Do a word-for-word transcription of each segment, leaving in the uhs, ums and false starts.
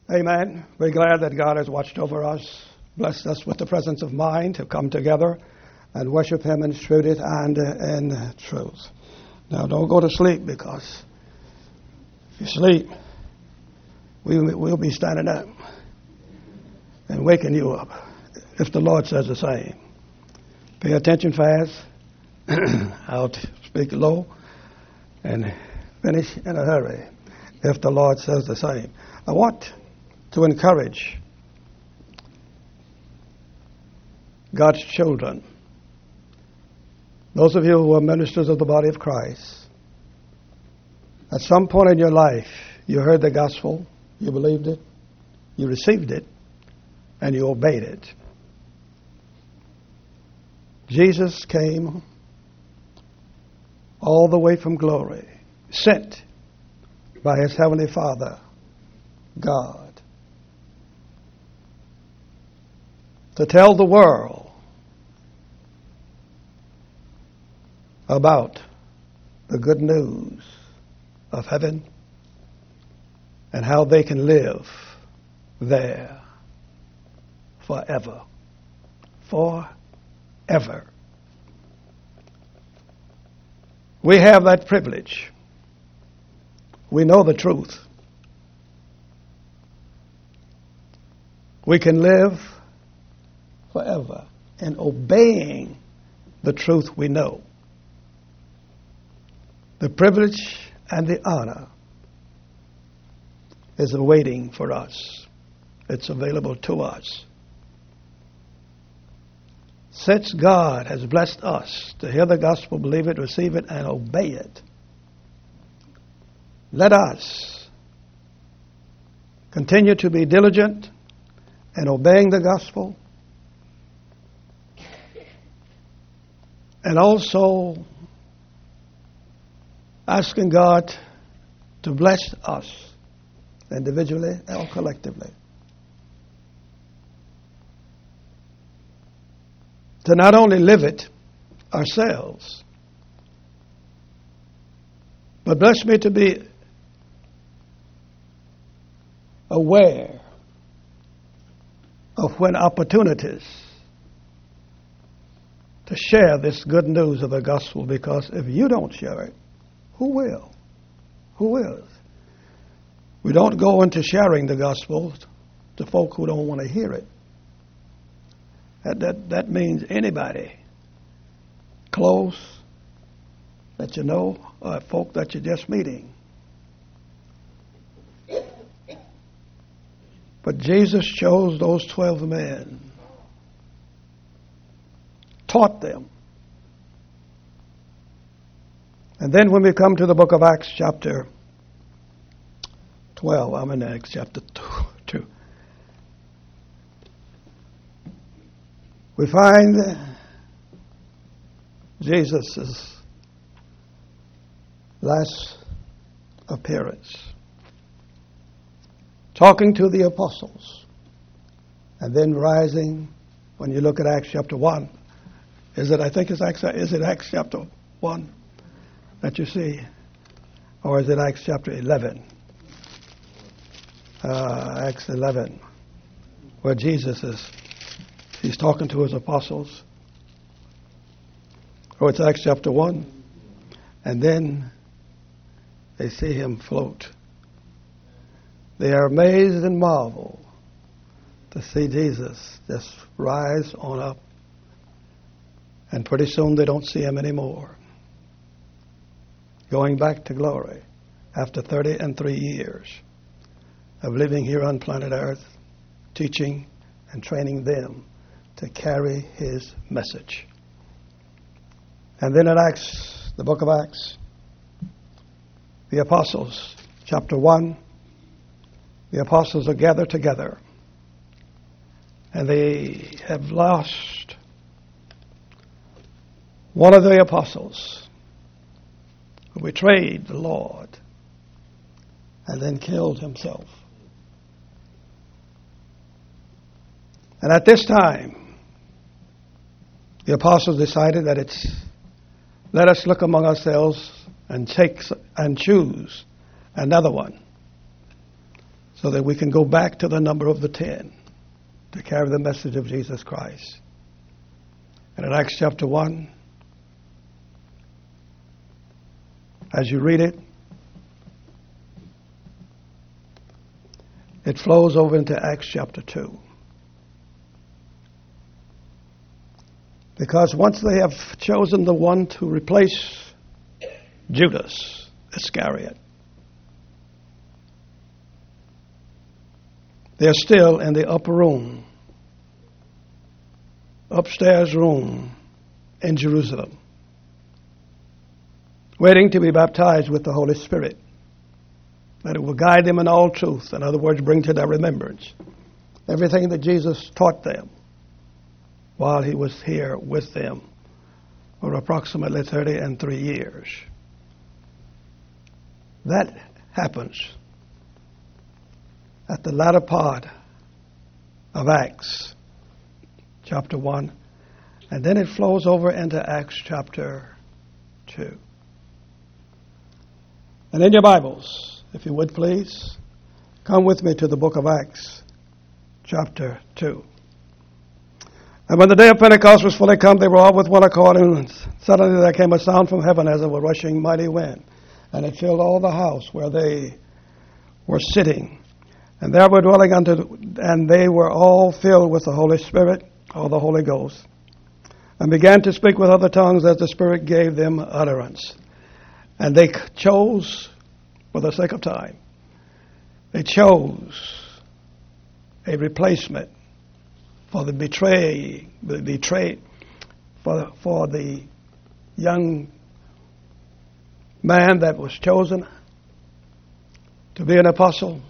Amen. We're glad that God has watched over us, blessed us with the presence of mind to come together and worship Him in spirit and in truth. Now, don't go to sleep, because if you sleep, we, we'll be standing up and waking you up if the Lord says the same. Pay attention fast. I'll speak low and finish in a hurry if the Lord says the same. I want to encourage God's children, those of you who are ministers of the body of Christ. At some point in your life, you heard the gospel, you believed it, you received it, and you obeyed it. Jesus came all the way from glory, sent by His Heavenly Father, God, to tell the world about the good news of heaven and how they can live there forever. Forever. We have that privilege. We know the truth. We can live forever in obeying the truth we know. The privilege and the honor is awaiting for us. It's available to us. Since God has blessed us to hear the gospel, believe it, receive it, and obey it, let us continue to be diligent in obeying the gospel, and also asking God to bless us individually or collectively, to not only live it ourselves, but bless me to be aware of when opportunities to share this good news of the gospel, because if you don't share it, who will? Who will? We don't go into sharing the gospel to folk who don't want to hear it. That, that, that means anybody close that you know, or folk that you're just meeting. But Jesus chose those twelve men, taught them. And then when we come to the book of Acts chapter twelve, I'm in Acts chapter two, we find Jesus' last appearance, talking to the apostles, and then rising. When you look at Acts chapter one, is it? I think it's Acts. Is it Acts chapter one that you see, or is it Acts chapter eleven? Uh, Acts eleven, where Jesus is. He's talking to His apostles. Or it's Acts chapter one, and then they see Him float. They are amazed and marvel to see Jesus just rise on up, and pretty soon they don't see Him anymore. Going back to glory after thirty and three years of living here on planet Earth, teaching and training them to carry His message. And then in Acts, the book of Acts, the apostles, chapter one, the apostles are gathered together, and they have lost one of the apostles who betrayed the Lord and then killed himself. And at this time, the apostles decided that it's, let us look among ourselves and take and choose another one. so that we can go back to the number of the ten to carry the message of Jesus Christ. And in Acts chapter one, as you read it, it flows over into Acts chapter two. Because once they have chosen the one to replace Judas Iscariot, they're still in the upper room, upstairs room in Jerusalem, waiting to be baptized with the Holy Spirit, that it will guide them in all truth. In other words, bring to their remembrance everything that Jesus taught them while he was here with them for approximately thirty and three years. That happens at the latter part of Acts chapter one, and then it flows over into Acts chapter two. And in your Bibles, if you would please, come with me to the book of Acts chapter two. And when the day of Pentecost was fully come, they were all with one accord, and suddenly there came a sound from heaven as of a rushing mighty wind, and it filled all the house where they were sitting. And there were dwelling unto, and they were all filled with the Holy Spirit, or the Holy Ghost, and began to speak with other tongues as the Spirit gave them utterance. And they chose, for the sake of time, they chose a replacement for the betray, the betrayed, for for the young man that was chosen to be an apostle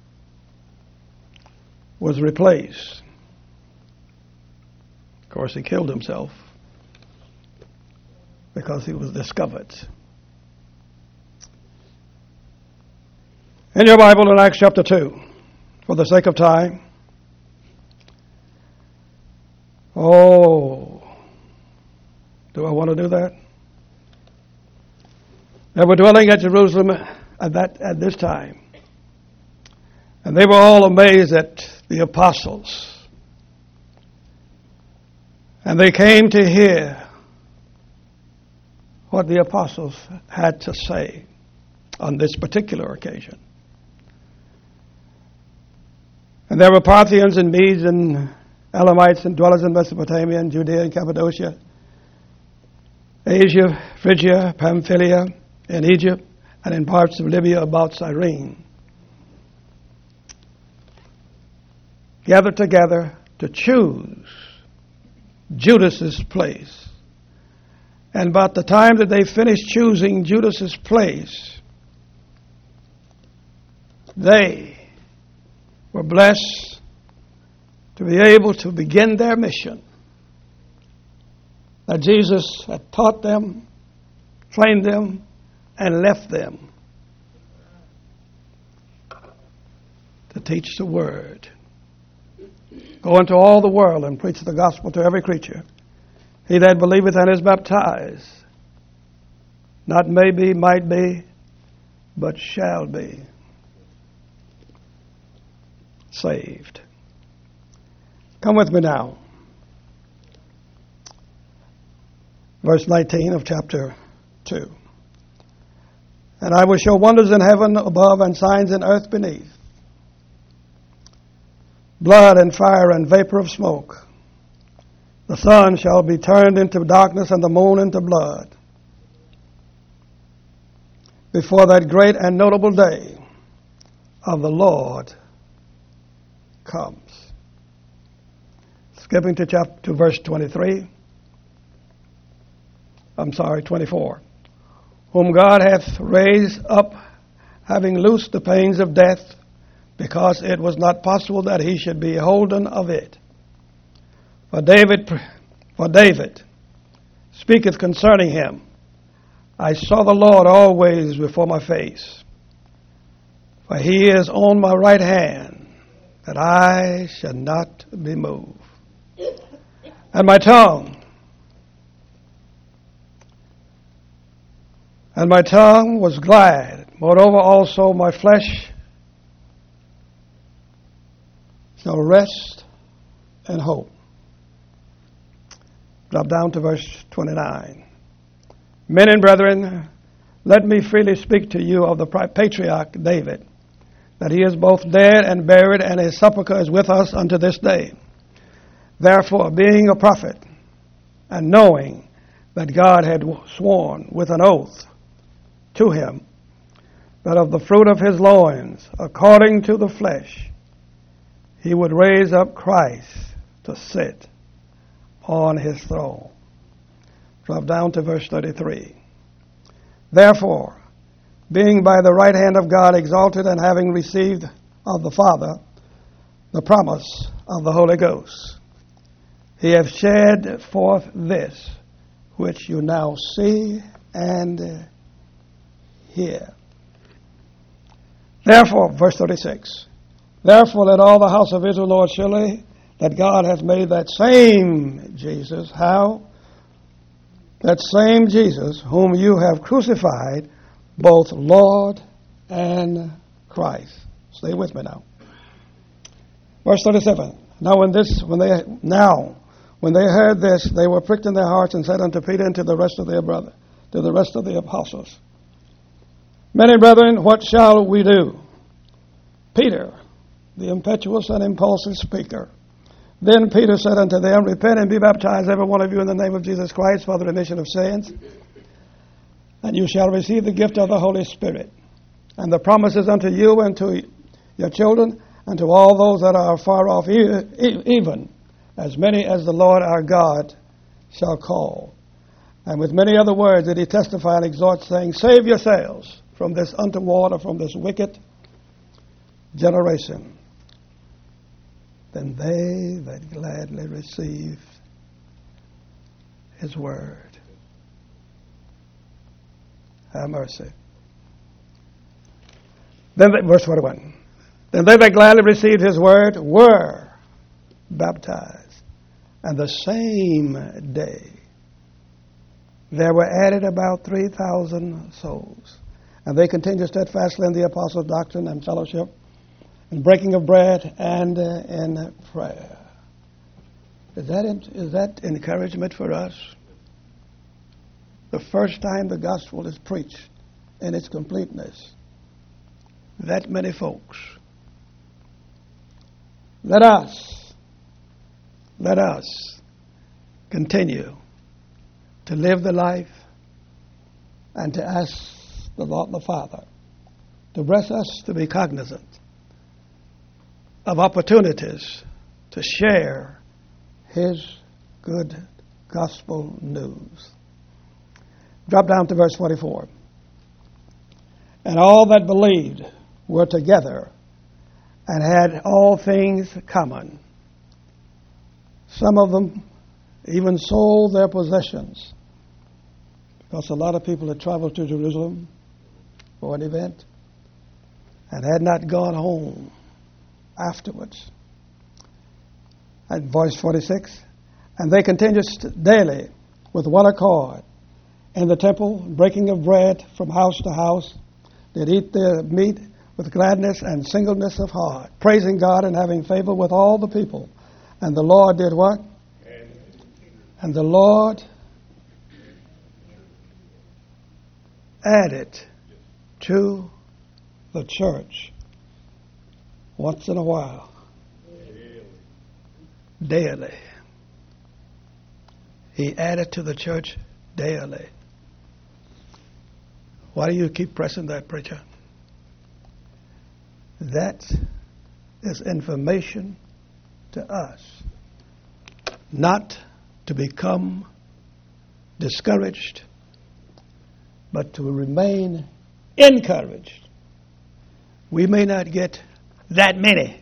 was replaced. Of course, he killed himself because he was discovered. In your Bible in Acts chapter two, for the sake of time, oh, do I want to do that? They were dwelling at Jerusalem at that at this time, and they were all amazed at the apostles. And they came to hear what the apostles had to say on this particular occasion. And there were Parthians and Medes and Elamites and dwellers in Mesopotamia and Judea and Cappadocia, Asia, Phrygia, Pamphylia, and Egypt, and in parts of Libya about Cyrene, gathered together to choose Judas's place. And about the time that they finished choosing Judas's place, they were blessed to be able to begin their mission that Jesus had taught them, trained them, and left them to teach the word. Go into all the world and preach the gospel to every creature. He that believeth and is baptized, not may be, might be, but shall be saved. Come with me now. Verse nineteen of chapter two. And I will show wonders in heaven above and signs in earth beneath, blood and fire and vapor of smoke. The sun shall be turned into darkness and the moon into blood before that great and notable day of the Lord comes. Skipping to chapter to verse twenty-three. I'm sorry, twenty-four. Whom God hath raised up, having loosed the pains of death, because it was not possible that he should be holden of it. For David, for David speaketh concerning him, I saw the Lord always before my face. For he is on my right hand, that I shall not be moved. And my tongue, and my tongue was glad. Moreover also my flesh shall rest and hope. Drop down to verse twenty-nine. Men and brethren, let me freely speak to you of the patriarch David, that he is both dead and buried, and his sepulchre is with us unto this day. Therefore, being a prophet, and knowing that God had sworn with an oath to him, that of the fruit of his loins, according to the flesh, he would raise up Christ to sit on his throne. Drop down to verse thirty-three. Therefore, being by the right hand of God exalted, and having received of the Father the promise of the Holy Ghost, he hath shed forth this, which you now see and hear. Therefore, verse thirty-six, therefore let all the house of Israel know surely that God hath made that same Jesus, how? That same Jesus whom you have crucified, both Lord and Christ. Stay with me now. Verse thirty-seven. Now when this when they now when they heard this, they were pricked in their hearts, and said unto Peter and to the rest of their brother, to the rest of the apostles, Men and brethren, what shall we do? Peter, the impetuous and impulsive speaker. Then Peter said unto them, Repent and be baptized, every one of you, in the name of Jesus Christ, for the remission of sins, and you shall receive the gift of the Holy Spirit. And the promises unto you and to your children, and to all those that are far off, even as many as the Lord our God shall call. And with many other words did he testify and exhort, saying, Save yourselves from this untoward, or from this wicked generation. Then they that gladly received his word. Have mercy. Then, they, verse forty-one. Then they that gladly received his word were baptized. And the same day there were added about three thousand souls. And they continued steadfastly in the apostles' doctrine and fellowship, in breaking of bread, and uh, in prayer. Is that, is that encouragement for us? The first time the gospel is preached in its completeness, that many folks. Let us, let us continue to live the life and to ask the Lord the Father to bless us to be cognizant of opportunities to share his good gospel news. Drop down to verse forty-four. And all that believed were together and had all things common. Some of them even sold their possessions, because a lot of people had traveled to Jerusalem for an event and had not gone home afterwards. And verse forty-six, and they continued daily with one accord in the temple, breaking of bread from house to house, did eat their meat with gladness and singleness of heart, praising God and having favor with all the people. And the Lord did what? And the Lord added to the church once in a while, daily. He added to the church daily. Why do you keep pressing that, preacher? That is information to us, not to become discouraged, but to remain encouraged. We may not get that many,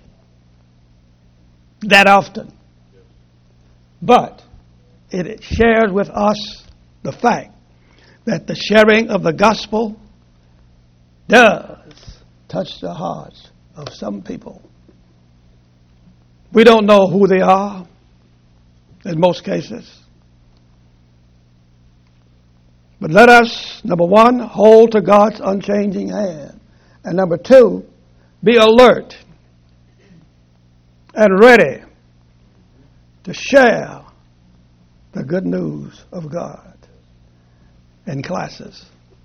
that often, but it shares with us the fact that the sharing of the gospel does touch the hearts of some people. We don't know who they are in most cases. But let us, number one, hold to God's unchanging hand. And number two, be alert and ready to share the good news of God in classes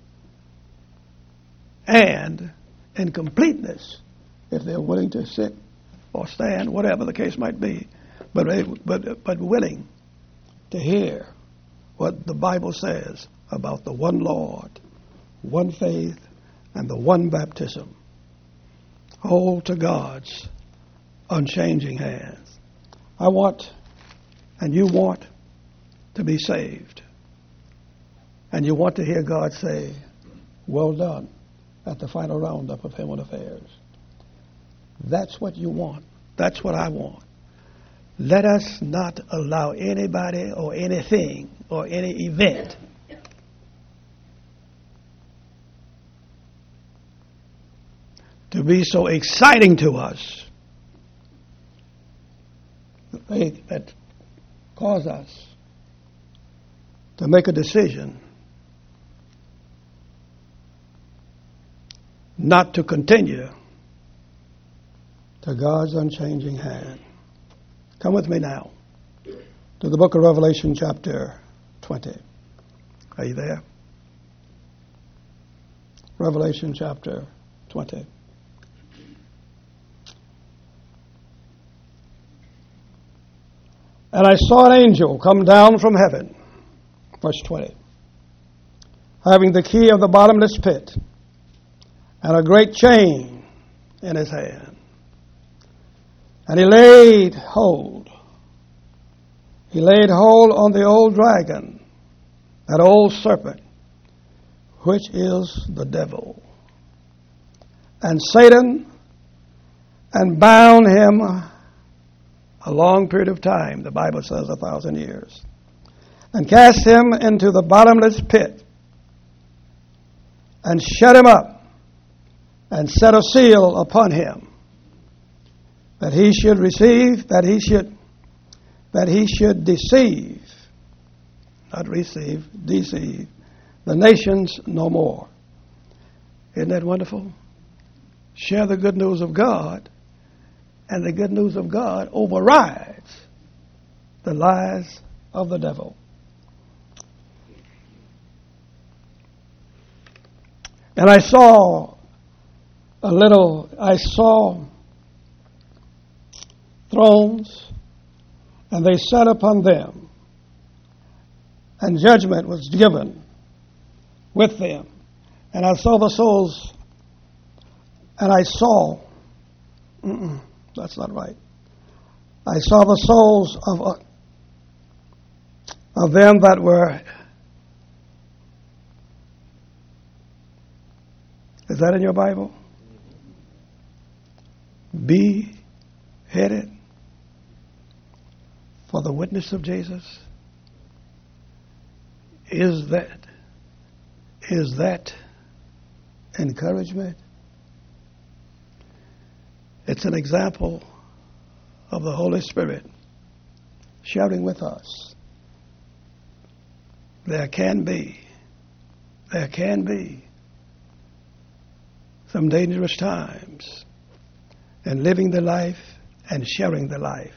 and in completeness if they're willing to sit or stand, whatever the case might be, but, but, but willing to hear what the Bible says about the one Lord, one faith, and the one baptism. Hold to God's unchanging hands. I want, and you want, to be saved. And you want to hear God say, well done, at the final roundup of Human Affairs. That's what you want. That's what I want. Let us not allow anybody or anything or any event to be so exciting to us that cause us to make a decision not to continue to God's unchanging hand. Come with me now to the book of Revelation, chapter twenty. Are you there? Revelation, chapter twenty. And I saw an angel come down from heaven, verse twenty, having the key of the bottomless pit and a great chain in his hand. And he laid hold. He laid hold on the old dragon, that old serpent, which is the devil, and Satan, and bound him a long period of time, the Bible says a thousand years, and cast him into the bottomless pit, and shut him up, and set a seal upon him, that he should receive, that he should, that he should deceive, not receive, deceive, the nations no more. Isn't that wonderful? Share the good news of God, and the good news of God overrides the lies of the devil. And I saw a little, I saw thrones, and they sat upon them, and judgment was given with them. And I saw the souls, and I saw, mm-mm, that's not right. I saw the souls of uh, of them that were, is that in your Bible? Beheaded for the witness of Jesus. Is that, is that encouragement? It's an example of the Holy Spirit shouting with us. There can be, there can be some dangerous times in living the life and sharing the life.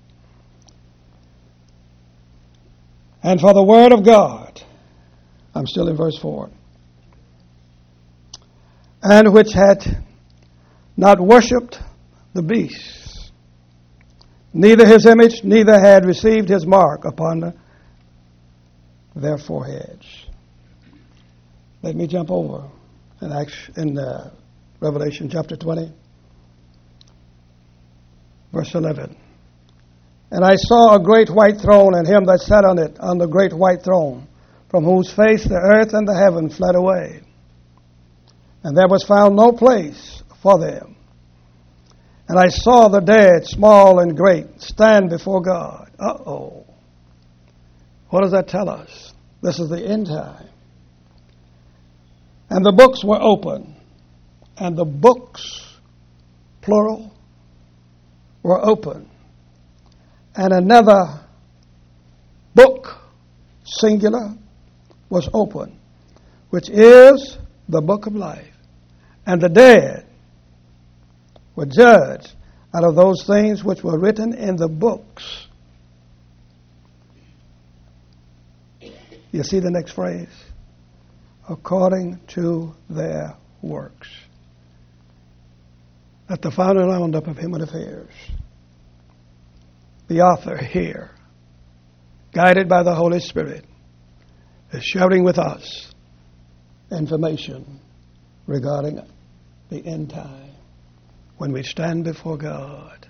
And for the word of God, I'm still in verse four, and which had not worshipped the beast, neither his image, neither had received his mark upon the, their foreheads. Let me jump over in, Acts, in uh, Revelation chapter twenty, verse eleven. And I saw a great white throne, and him that sat on it, on the great white throne, from whose face the earth and the heaven fled away. And there was found no place for them. And I saw the dead, small and great, stand before God. Uh-oh. What does that tell us? This is the end time. And the books were open. And the books, plural, were open. And another book, singular, was open, which is the book of life. And the dead were judged out of those things which were written in the books. You see the next phrase? According to their works. At the final roundup of human affairs, the author here, guided by the Holy Spirit, is sharing with us information regarding the end time when we stand before God.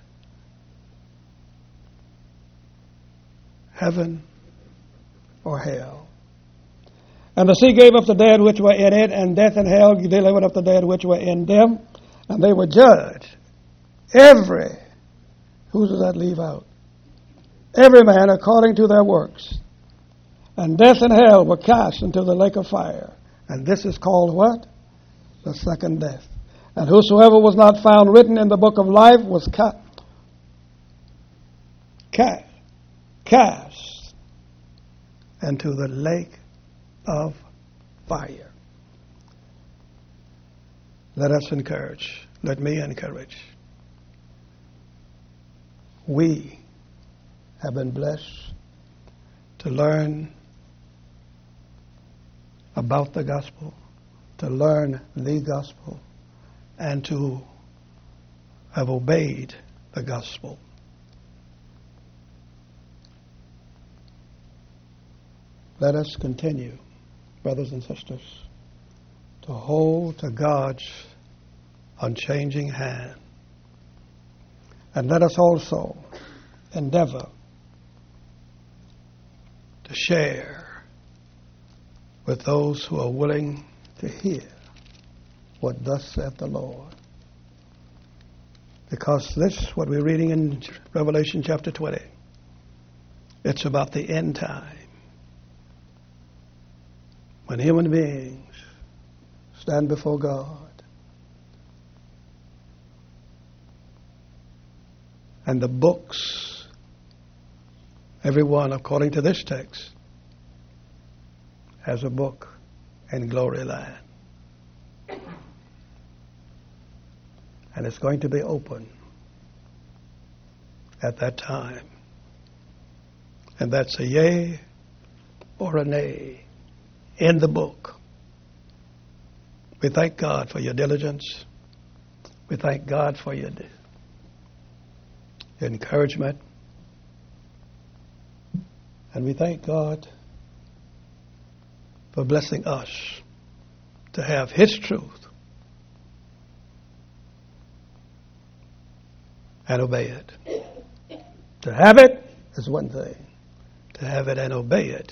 Heaven or hell. And the sea gave up the dead which were in it, and death and hell delivered up the dead which were in them, and they were judged. Every, who does that leave out? Every man according to their works. And death and hell were cast into the lake of fire. And this is called what? The second death. And whosoever was not found written in the book of life was cut, cast, cast into the lake of fire. Let us encourage. Let me encourage. We have been blessed to learn about the gospel, to learn the gospel, and to have obeyed the gospel. Let us continue, brothers and sisters, to hold to God's unchanging hand. And let us also endeavor to share with those who are willing to hear what thus saith the Lord. Because this, what we're reading in Revelation chapter twenty, it's about the end time. When human beings stand before God and the books, every one according to this text, has a book in glory land. And it's going to be open at that time. And that's a yea or a nay in the book. We thank God for your diligence. We thank God for your encouragement. And we thank God for blessing us to have His truth and obey it. To have it is one thing. To have it and obey it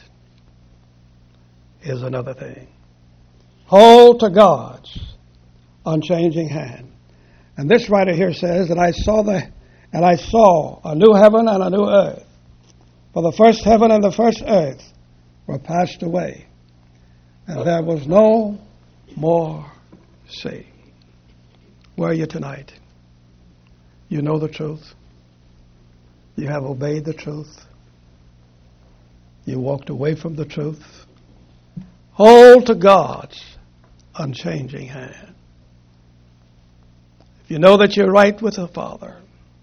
is another thing. Hold to God's unchanging hand. And this writer here says that I saw the and I saw a new heaven and a new earth. For the first heaven and the first earth were passed away, and there was no more sea. Where are you tonight? You know the truth. You have obeyed the truth. You walked away from the truth. Hold to God's unchanging hand. If you know that you're right with the Father,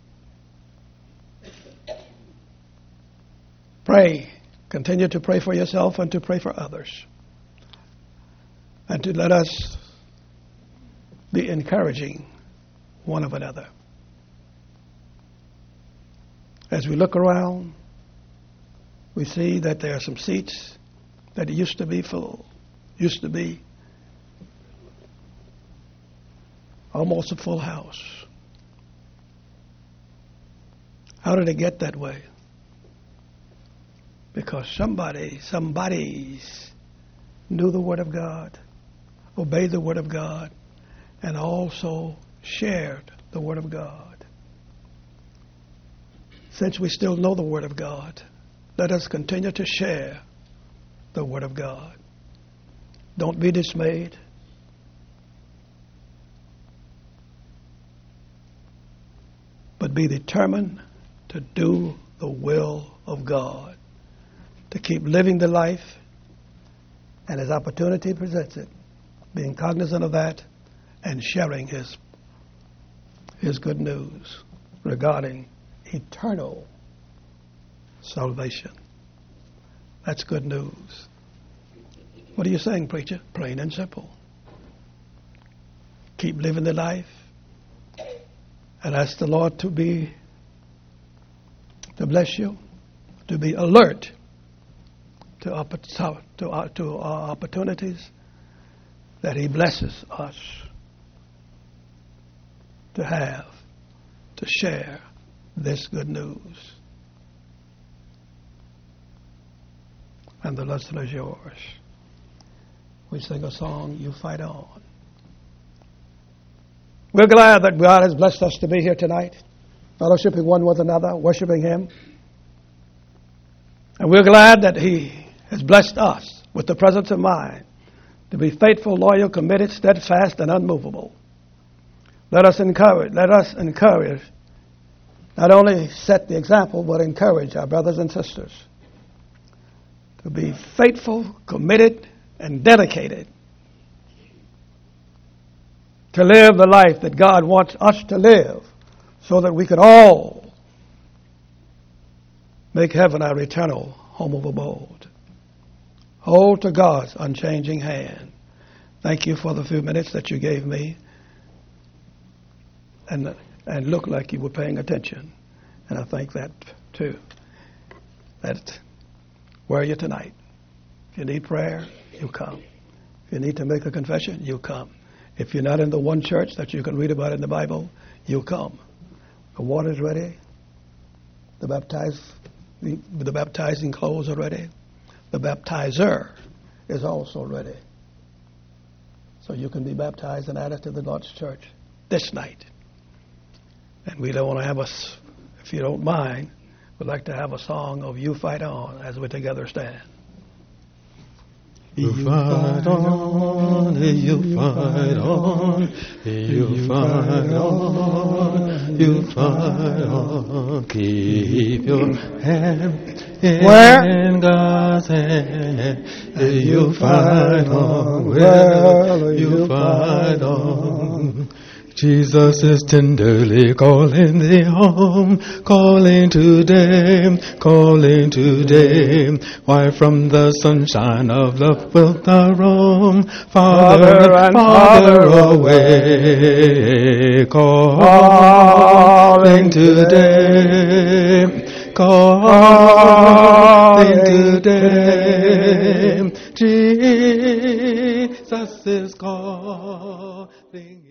pray. Continue to pray for yourself and to pray for others. And to let us be encouraging one of another. As we look around, we see that there are some seats that used to be full, used to be almost a full house. How did it get that way? Because somebody, somebody's knew the Word of God, obeyed the Word of God, and also shared the Word of God. Since we still know the Word of God, let us continue to share the Word of God. Don't be dismayed. But be determined to do the will of God, to keep living the life, and as opportunity presents it, being cognizant of that and sharing His, His good news. regarding eternal salvation. That's good news. What are you saying, preacher? Plain and simple. Keep living the life and ask the Lord to be, to bless you, to be alert to, oppor- to, uh, to our opportunities that He blesses us to have, to share this good news. And the lesson is yours. We sing a song, You Fight On. We're glad that God has blessed us to be here tonight, fellowshipping one with another, worshiping Him. And we're glad that He has blessed us with the presence of mind to be faithful, loyal, committed, steadfast, and unmovable. Let us encourage, let us encourage, not only set the example, but encourage our brothers and sisters to be faithful, committed, and dedicated to live the life that God wants us to live so that we could all make heaven our eternal home of abode. Hold to God's unchanging hand. Thank you for the few minutes that you gave me and and looked like you were paying attention. And I thank that too. That where are you tonight? If you need prayer, you come. If you need to make a confession, you come. If you're not in the one church that you can read about in the Bible, you come. The water's ready. The baptize, the, the baptizing clothes are ready. The baptizer is also ready. So you can be baptized and added to the Lord's church this night. And we don't want to have us, if you don't mind, we'd like to have a song of You Fight On as we together stand. You fight on, you fight on, you fight on, you fight on. Keep your hand in Where? God's hand. You fight on, well, you fight on. Jesus is tenderly calling thee home, calling today, calling today. Why from the sunshine of love wilt thou roam, farther and farther away? Calling today, calling today. Jesus is calling.